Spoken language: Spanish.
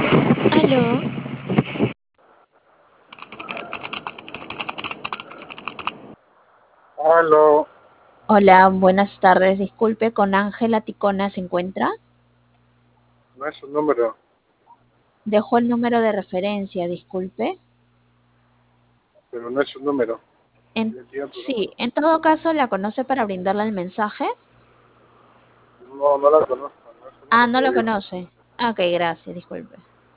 Aló, Aló, hola, buenas tardes. Disculpe, con Ángela Ticona se encuentra. no es un número, Dejó el número de referencia, disculpe. pero no es un número. Tiene otro Sí, número. en todo caso la conoce para brindarle el mensaje. No, no la conozco, no es un Ah, número no que lo he visto. conoce. Ok, gracias, disculpe.